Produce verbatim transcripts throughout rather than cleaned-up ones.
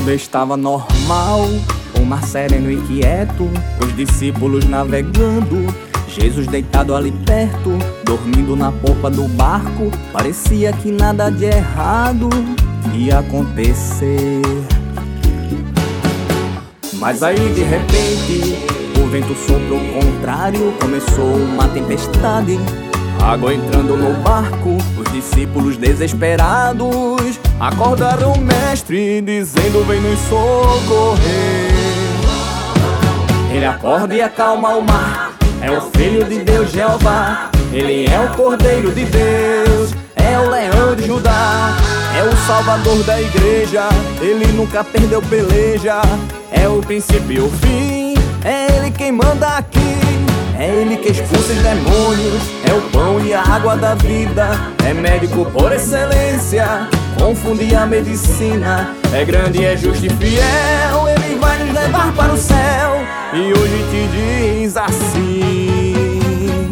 Tudo estava normal, o mar sereno e quieto, os discípulos navegando, Jesus deitado ali perto, dormindo na popa do barco. Parecia que nada de errado ia acontecer. Mas aí de repente o vento soprou contrário, começou uma tempestade, água entrando no barco. Os discípulos desesperados acordaram o mestre, dizendo: vem nos socorrer. Ele acorda e acalma o mar, é o Filho de Deus Jeová. Ele é o Cordeiro de Deus, é o Leão de Judá, é o Salvador da igreja. Ele nunca perdeu peleja, é o princípio e o fim, é Ele quem manda aqui. É Ele que expulsa os demônios, é o pão e a água da vida, é médico por excelência, confunde a medicina, é grande, é justo e fiel. Ele vai nos levar para o céu e hoje te diz assim: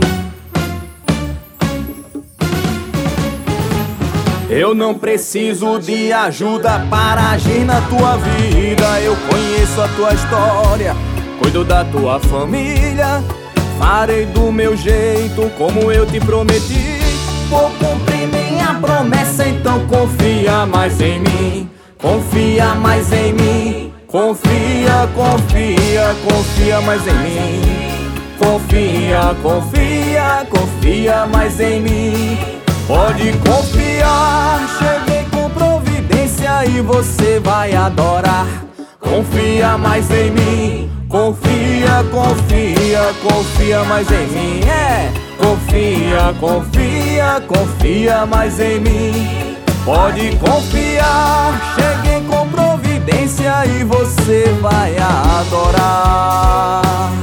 eu não preciso de ajuda para agir na tua vida. Eu conheço a tua história, cuido da tua família. Farei do meu jeito como eu te prometi. Vou cumprir minha promessa, então confia mais em mim. Confia mais em mim. Confia, confia, confia mais em mim. Confia, confia, confia mais em mim. Pode confiar, cheguei com providência e você vai adorar. Confia mais em mim. Confia, confia, confia mais em mim. É, confia, confia, confia mais em mim. Pode confiar, cheguei com providência e você vai adorar.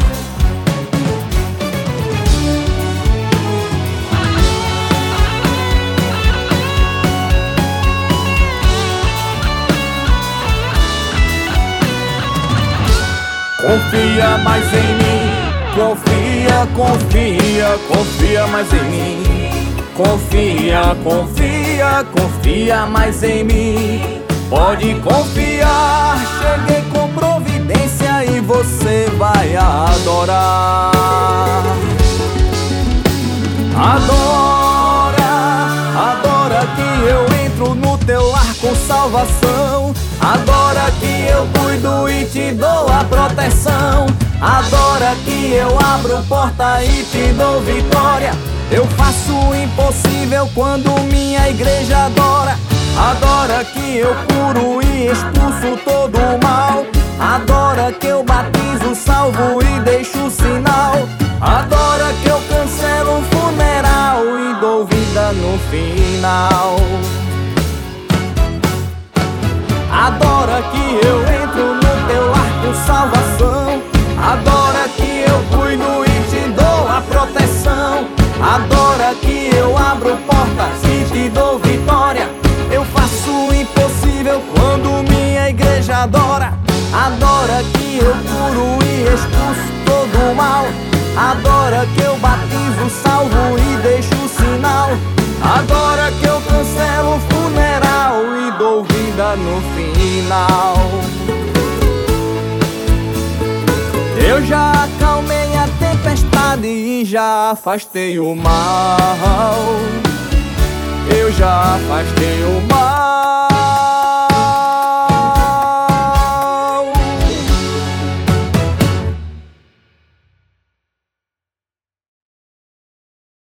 Confia mais em mim. Confia, confia, confia mais em mim. Confia, confia, confia mais em mim. Pode confiar, cheguei com providência e você vai adorar. Adora, adora que eu entro no teu lar com salvação. Adora que eu cuido e te dou a proteção. Adora que eu abro porta e te dou vitória. Eu faço o impossível quando minha igreja adora. Adora que eu curo e expulso todo o mal. Adora que eu batizo, salvo e deixo sinal. Adora que eu cancelo o funeral e dou vida no final. Adora que eu entro no teu lar com salvação. Adora que eu cuido e te dou a proteção. Adora que eu abro portas e te dou vitória. Eu faço o impossível quando minha igreja adora. Adora que eu curo e expulso todo o mal. Adora que eu batizo, salvo e deixo sinal. Adora que eu cancelo o funeral e dou vida no final. Eu já acalmei a tempestade e já afastei o mal.